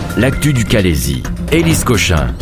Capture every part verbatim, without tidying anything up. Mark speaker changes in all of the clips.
Speaker 1: L'actu du Calaisis, Élise Cochin.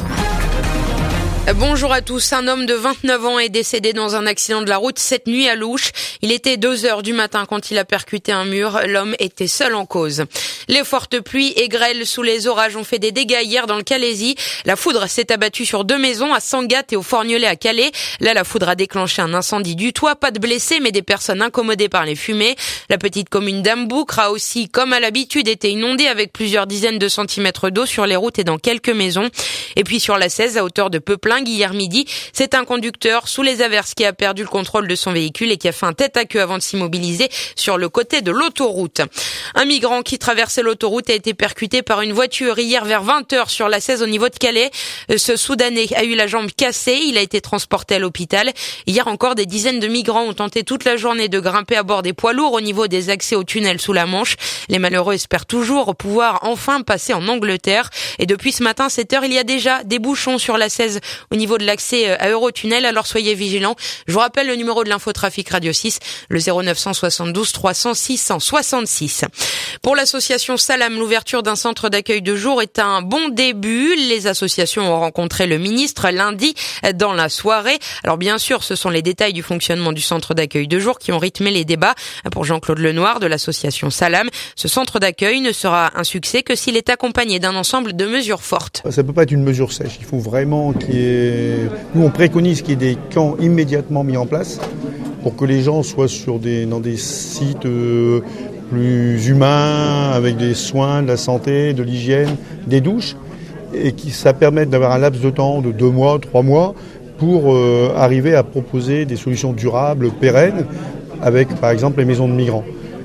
Speaker 2: Bonjour à tous. Un homme de vingt-neuf ans est décédé dans un accident de la route cette nuit à Louche. Il était deux heures du matin quand il a percuté un mur. L'homme était seul en cause. Les fortes pluies et grêles sous les orages ont fait des dégâts hier dans le Calaisis. La foudre s'est abattue sur deux maisons à Sangatte et au Forgnelet à Calais. Là, la foudre a déclenché un incendie du toit. Pas de blessés, mais des personnes incommodées par les fumées. La petite commune d'Amboucre a aussi, comme à l'habitude, été inondée avec plusieurs dizaines de centimètres d'eau sur les routes et dans quelques maisons. Et puis sur la seize, à hauteur de Peuplin, hier midi, c'est un conducteur sous les averses qui a perdu le contrôle de son véhicule et qui a fait un tête à queue avant de s'immobiliser sur le côté de l'autoroute. Un migrant qui traversait l'autoroute a été percuté par une voiture hier vers vingt heures sur la seize au niveau de Calais. Ce Soudanais a eu la jambe cassée, il a été transporté à l'hôpital. Hier encore, des dizaines de migrants ont tenté toute la journée de grimper à bord des poids lourds au niveau des accès au tunnel sous la Manche. Les malheureux espèrent toujours pouvoir enfin passer en Angleterre. Et depuis ce matin, sept heures, il y a déjà des bouchons sur la seize au niveau de l'accès à Eurotunnel, alors soyez vigilants. Je vous rappelle le numéro de l'infotrafic Radio six, le zéro neuf cent soixante-douze trois cents six cent soixante-six. Pour l'association Salam, l'ouverture d'un centre d'accueil de jour est un bon début. Les associations ont rencontré le ministre lundi dans la soirée. Alors bien sûr, ce sont les détails du fonctionnement du centre d'accueil de jour qui ont rythmé les débats. Pour Jean-Claude Lenoir de l'association Salam, ce centre d'accueil ne sera un succès que s'il est accompagné d'un ensemble de mesures fortes.
Speaker 3: Ça ne peut pas être une mesure sèche. Il faut vraiment qu'il y ait... Nous, on préconise qu'il y ait des camps immédiatement mis en place pour que les gens soient sur des, dans des sites euh, plus humains, avec des soins, de la santé, de l'hygiène, des douches, et que ça permette d'avoir un laps de temps de deux mois, trois mois, pour euh, arriver à proposer des solutions durables, pérennes, avec par exemple les maisons de migrants.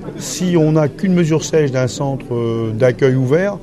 Speaker 3: Si on n'a qu'une mesure sèche d'un centre d'accueil ouvert,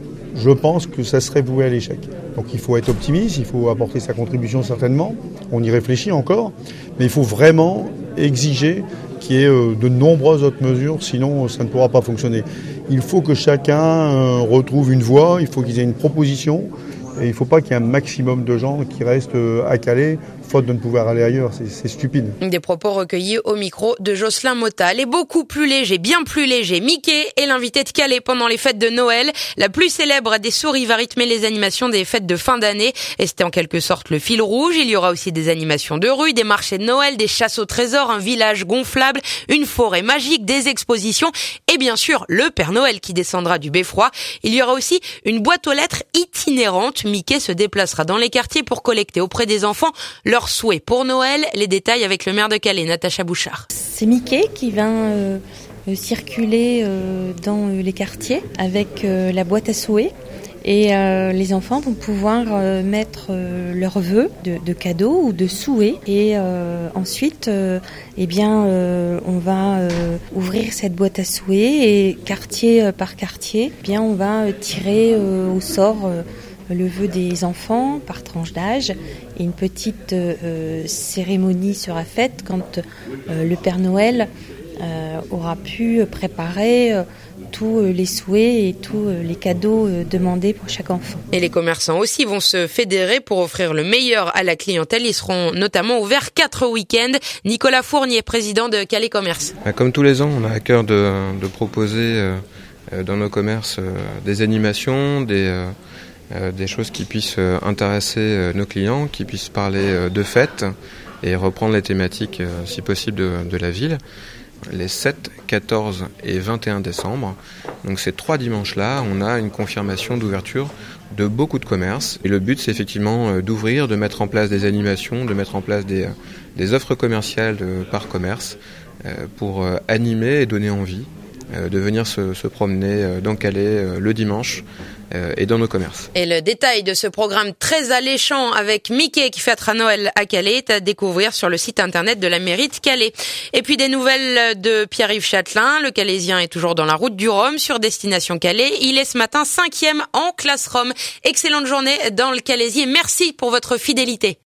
Speaker 3: je pense que ça serait voué à l'échec. Donc il faut être optimiste, il faut apporter sa contribution certainement, on y réfléchit encore, mais il faut vraiment exiger qu'il y ait de nombreuses autres mesures, sinon ça ne pourra pas fonctionner. Il faut que chacun retrouve une voie, il faut qu'ils aient une proposition, et il ne faut pas qu'il y ait un maximum de gens qui restent à Calais, faute de ne pouvoir aller ailleurs, c'est, c'est stupide.
Speaker 2: Des propos recueillis au micro de Jocelyn Motal. Et beaucoup plus léger, bien plus léger, Mickey est l'invité de Calais pendant les fêtes de Noël. La plus célèbre des souris va rythmer les animations des fêtes de fin d'année. Et c'était en quelque sorte le fil rouge. Il y aura aussi des animations de rue, des marchés de Noël, des chasses au trésor, un village gonflable, une forêt magique, des expositions et bien sûr le Père Noël qui descendra du beffroi. Il y aura aussi une boîte aux lettres itinérante. Mickey se déplacera dans les quartiers pour collecter auprès des enfants leurs souhaits pour Noël. Les détails avec le maire de Calais, Natacha Bouchard.
Speaker 4: C'est Mickey qui va euh, circuler euh, dans les quartiers avec euh, la boîte à souhaits. Et euh, les enfants vont pouvoir euh, mettre euh, leurs vœux de, de cadeaux ou de souhaits. Et euh, ensuite, euh, eh bien, euh, on va euh, ouvrir cette boîte à souhaits et quartier euh, par quartier, eh bien, on va euh, tirer euh, au sort euh, le vœu des enfants par tranche d'âge. Et une petite euh, cérémonie sera faite quand euh, le Père Noël euh, aura pu préparer euh, tous les souhaits et tous les cadeaux demandés pour chaque enfant.
Speaker 2: Et les commerçants aussi vont se fédérer pour offrir le meilleur à la clientèle. Ils seront notamment ouverts quatre week-ends. Nicolas Fournier, président de Calais Commerce.
Speaker 5: Comme tous les ans, on a à cœur de, de proposer dans nos commerces des animations, des, des choses qui puissent intéresser nos clients, qui puissent parler de fêtes et reprendre les thématiques, si possible, de, de la ville. Les sept, quatorze et vingt et un décembre. Donc ces trois dimanches-là, on a une confirmation d'ouverture de beaucoup de commerces. Et le but, c'est effectivement d'ouvrir, de mettre en place des animations, de mettre en place des, des offres commerciales par commerce pour animer et donner envie de venir se, se promener dans Calais le dimanche et dans nos commerces.
Speaker 2: Et le détail de ce programme très alléchant avec Mickey qui fêtera Noël à Calais est à découvrir sur le site internet de la mairie de Calais. Et puis des nouvelles de Pierre-Yves Châtelain. Le Calaisien est toujours dans la route du Rhum sur destination Calais. Il est ce matin cinquième en classe Rhum. Excellente journée dans le Calaisis et merci pour votre fidélité.